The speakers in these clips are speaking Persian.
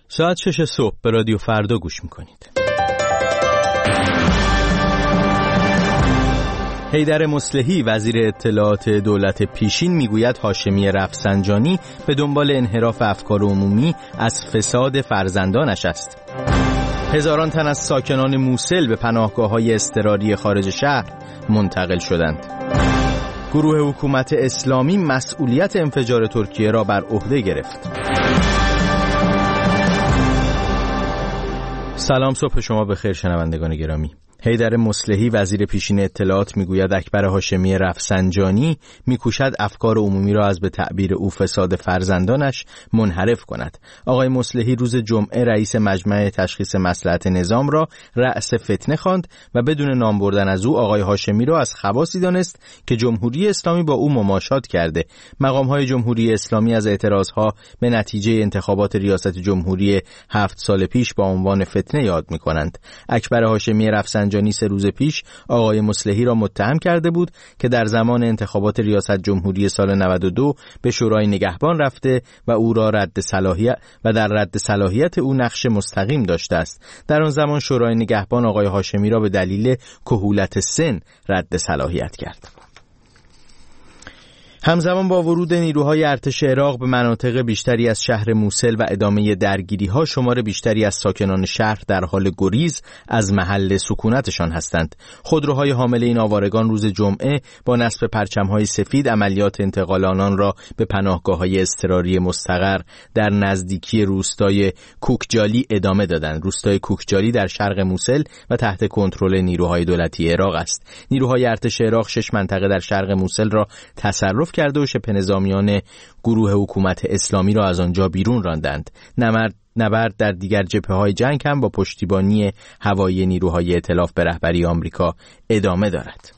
ساعت 6 صبح به رادیو فردا گوش میکنید. حیدر مصلحی وزیر اطلاعات دولت پیشین میگوید هاشمی رفسنجانی به دنبال انحراف افکار عمومی از فساد فرزندانش است. هزاران تن از ساکنان موصل به پناهگاه‌های اضطراری خارج شهر منتقل شدند. گروه حکومت اسلامی مسئولیت انفجار ترکیه را بر عهده گرفت. سلام، صبح شما بخیر شنوندگان گرامی. حیدر مصلحی وزیر پیشین اطلاعات میگوید اکبر هاشمی رفسنجانی میکوشد افکار عمومی را از به تعبیر او فساد فرزندانش منحرف کند. آقای مصلحی روز جمعه رئیس مجمع تشخیص مصلحت نظام را رأس فتنه خواند و بدون نام بردن از او آقای هاشمی را از خواصی دانست که جمهوری اسلامی با او مماشات کرده. مقام‌های جمهوری اسلامی از اعتراضها به نتیجه انتخابات ریاست جمهوری 7 سال پیش با عنوان فتنه یاد می‌کنند. اکبر هاشمی رفسنجانی 3 روز پیش آقای مصلحی را متهم کرده بود که در زمان انتخابات ریاست جمهوری سال 92 به شورای نگهبان رفته و او را در رد صلاحیت او نقش مستقیم داشته است. در آن زمان شورای نگهبان آقای هاشمی را به دلیل کهولت سن رد صلاحیت کرد. همزمان با ورود نیروهای ارتش عراق به مناطق بیشتری از شهر موصل و ادامه درگیری‌ها، شمار بیشتری از ساکنان شهر در حال گریز از محل سکونتشان هستند. خودروهای حامل این آوارگان روز جمعه با نصب پرچم‌های سفید عملیات انتقال آنان را به پناهگاه‌های اضطراری مستقر در نزدیکی روستای کوکجالی ادامه دادند. روستای کوکجالی در شرق موصل و تحت کنترل نیروهای دولتی عراق است. نیروهای ارتش عراق 6 منطقه در شرق موصل را تصرف کرده و شبه نظامیان گروه حکومت اسلامی را از آنجا بیرون راندند. نبرد در دیگر جبهه‌های جنگ هم با پشتیبانی هوایی نیروهای ائتلاف به رهبری آمریکا ادامه دارد.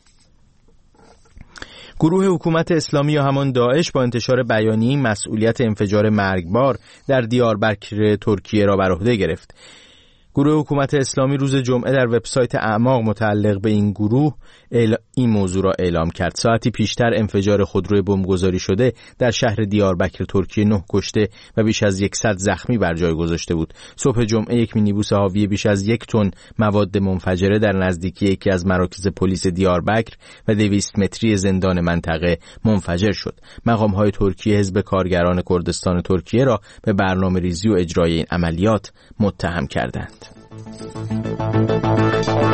گروه حکومت اسلامی یا همان داعش با انتشار بیانیه‌ای مسئولیت انفجار مرگبار در دیاربکر ترکیه را بر عهده گرفت. گروه حکومت اسلامی روز جمعه در وبسایت اعماق متعلق به این گروه این موضوع را اعلام کرد. ساعتی پیشتر انفجار خودروی بمبگذاری شده در شهر دیاربکر ترکیه 9 کشته و بیش از 100 زخمی بر جای گذاشته بود. صبح جمعه یک مینیبوس حاوی بیش از 1 تن مواد منفجره در نزدیکی یکی از مراکز پلیس دیاربکر و 200 متری زندان منطقه منفجر شد. مقام‌های ترکیه حزب کارگران کردستان ترکیه را به برنامه‌ریزی و اجرای این عملیات متهم کردند.